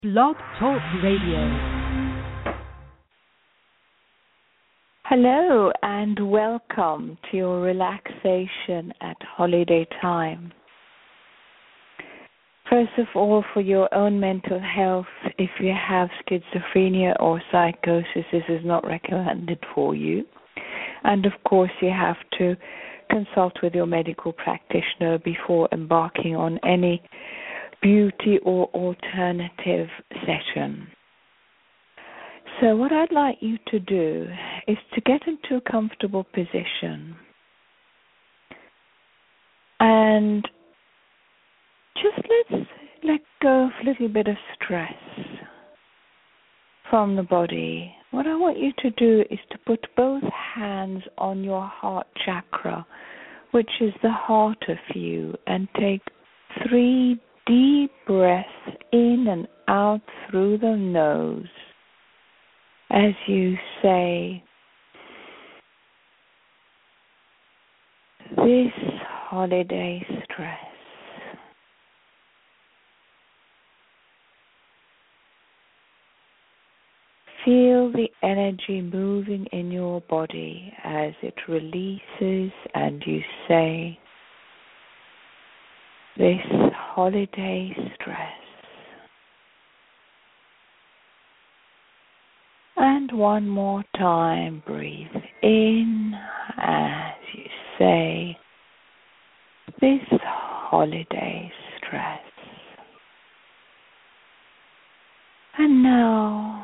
Blog Talk Radio. Hello and welcome to your relaxation at holiday time. First of all, for your own mental health, if you have schizophrenia or psychosis, this is not recommended for you. And of course, you have to consult with your medical practitioner before embarking on any beauty or alternative session. So what I'd like you to do is to get into a comfortable position and just let's let go of a little bit of stress from the body. What I want you to do is to put both hands on your heart chakra, which is the heart of you, and take 3 deep breaths in and out through the nose as you say, this holiday stress. Feel the energy moving in your body as it releases and you say, this holiday stress. And one more time, breathe in as you say, this holiday stress. And now,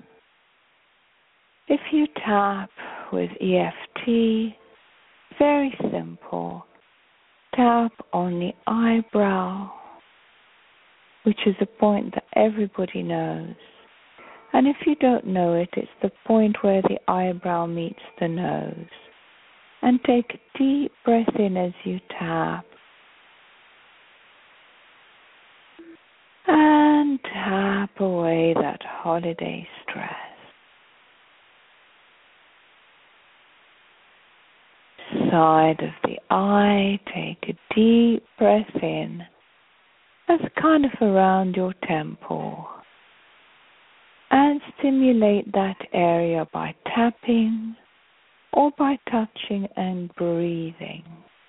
if you tap with EFT, very simple, tap on the eyebrow, which is a point that everybody knows. And if you don't know it, it's the point where the eyebrow meets the nose. And take a deep breath in as you tap. And tap away that holiday stress. Side of the eye, take a deep breath in. That's kind of around your temple. And stimulate that area by tapping or by touching and breathing.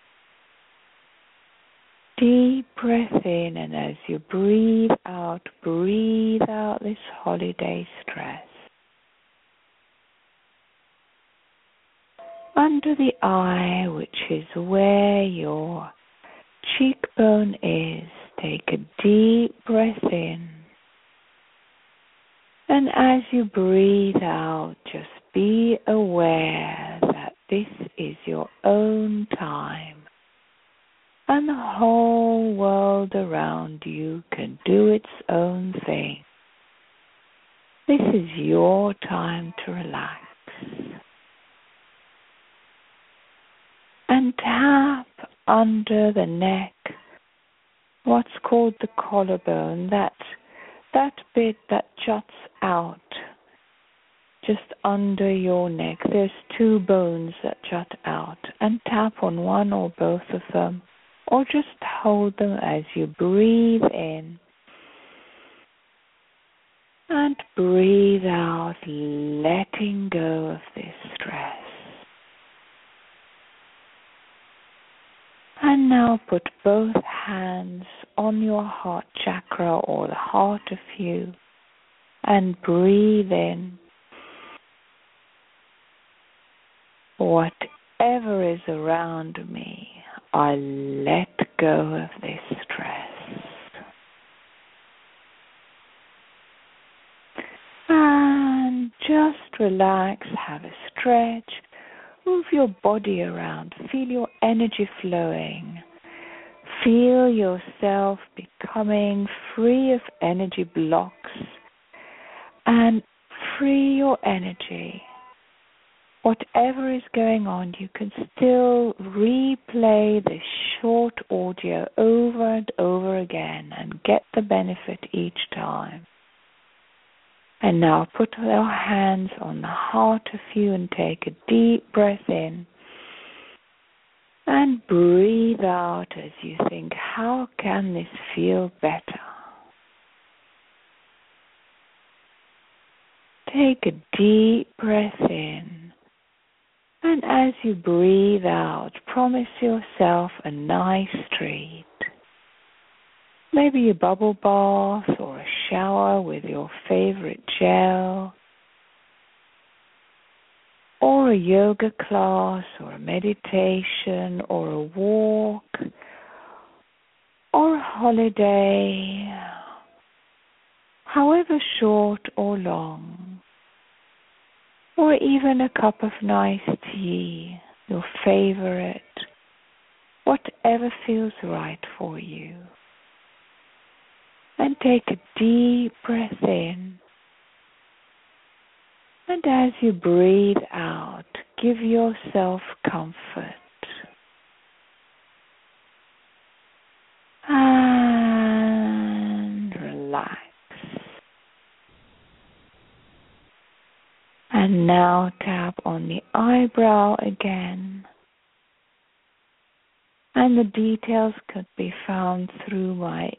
Deep breath in, and as you breathe out this holiday stress. Under the eye, which is where your cheekbone is, take a deep breath in. And as you breathe out, just be aware that this is your own time. And the whole world around you can do its own thing. This is your time to relax. And tap under the neck, what's called the collarbone, that bit that juts out just under your neck. There's 2 bones that jut out, and tap on one or both of them, or just hold them as you breathe in and breathe out, letting go of this stress. And now put both hands on your heart chakra or the heart of you and breathe in. Whatever is around me, I let go of this stress. And just relax, have a stretch. Move your body around. Feel your energy flowing. Feel yourself becoming free of energy blocks and free your energy. Whatever is going on, you can still replay this short audio over and over again and get the benefit each time. And now put your hands on the heart of you and take a deep breath in. And breathe out as you think, how can this feel better? Take a deep breath in, and as you breathe out, promise yourself a nice treat. Maybe a bubble bath or a shower with your favorite gel, or a yoga class or a meditation or a walk or a holiday, however short or long, or even a cup of nice tea, your favorite, whatever feels right for you. And take a deep breath in. And as you breathe out, give yourself comfort. And relax. And now tap on the eyebrow again. And the details could be found through my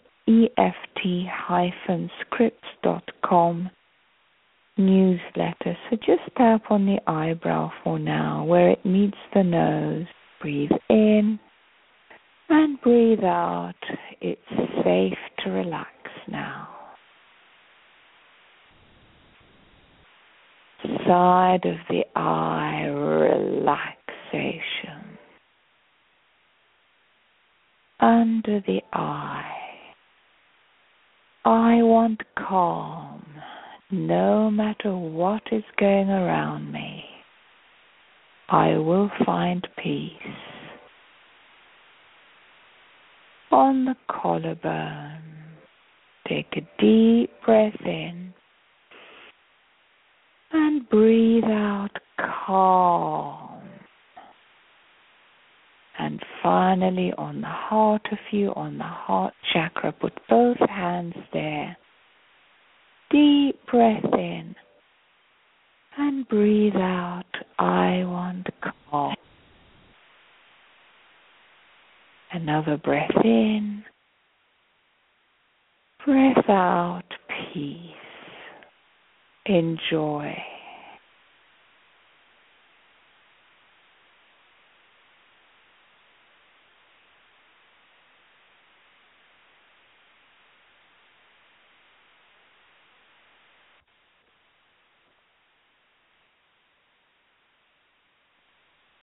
EFT-scripts.com newsletter. So just tap on the eyebrow for now, where it meets the nose. Breathe in and breathe out. It's safe to relax now. Side of the eye, relaxation. Under the eye. I want calm, no matter what is going around me. I will find peace. On the collarbone, take a deep breath in and breathe out calm. And finally, on the heart of you, on the heart chakra, put both hands there. Deep breath in and breathe out. I want calm. Another breath in. Breath out, peace. Enjoy.